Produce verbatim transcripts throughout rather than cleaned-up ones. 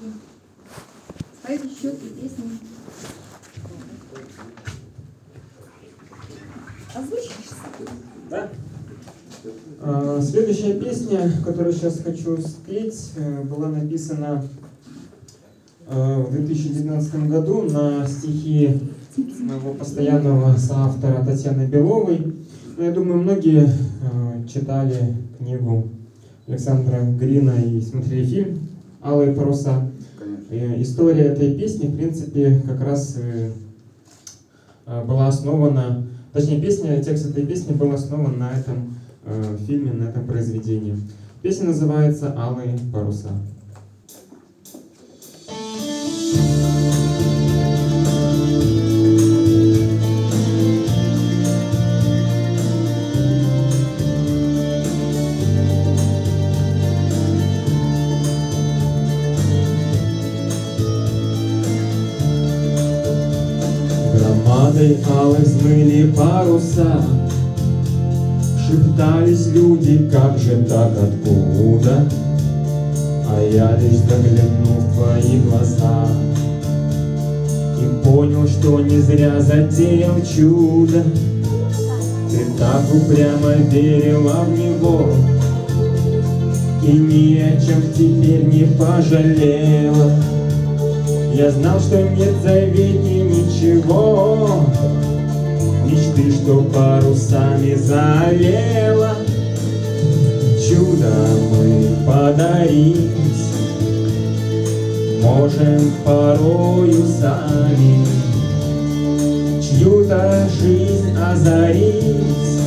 споют еще три песни. Озвучишь сам? Да. А, следующая песня, которую сейчас хочу спеть, была написана в две тысячи девятнадцатом году на стихи моего постоянного соавтора Татьяны Беловой. Но я думаю, многие читали книгу Александра Грина и смотрели фильм «Алые паруса». И история этой песни, в принципе, как раз была основана, точнее, песня, текст этой песни был основан на этом э, фильме, на этом произведении. Песня называется «Алые паруса». Громадой алой взмыли паруса, шептались люди, как же так, откуда? А я лишь заглянул в твои глаза и понял, что не зря затеял чудо. Ты так упрямо верила в него и ни о чем теперь не пожалела. Я знал, что нет заветней ничего, мечты, что парусами заолела. Чудо мы подарить можем порою сами, чью-то жизнь озарить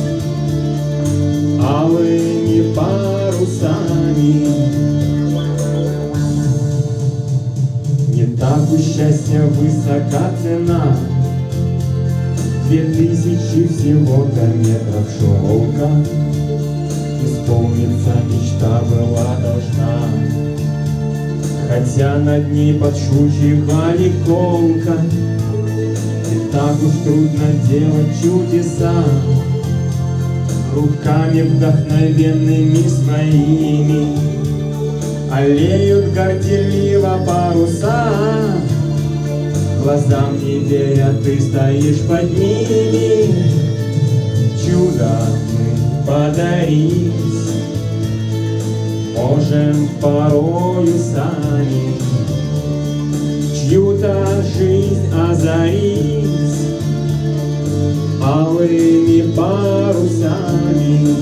алыми парусами. Не так у счастья высока цена, две тысячи всего-то метров шелка. Исполнится мечта была должна, хотя над ней подшучивали колко. И так уж трудно делать чудеса руками вдохновенными своими. Аллеют горделиво паруса, глазам не веря, ты стоишь под ними. Чудо мы подарить можем порою сами, чью-то жизнь озарить алыми парусами.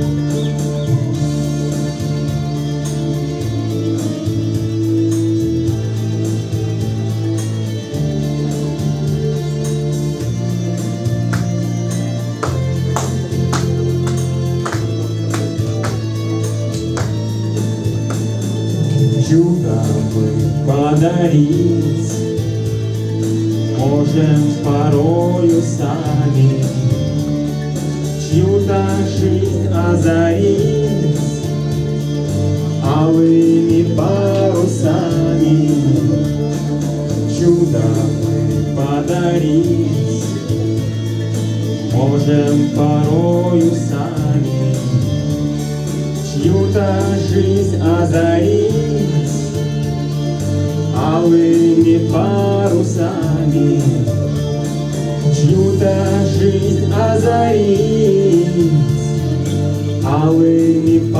Чудо мы подарить можем порою сами, чью-то жизнь озарить алыми парусами. Чудо мы подарить можем порою сами, чью-то жизнь озарить алыми парусами. Чью-то жизнь озарить алыми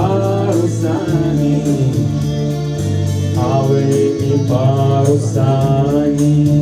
парусами, алыми парусами.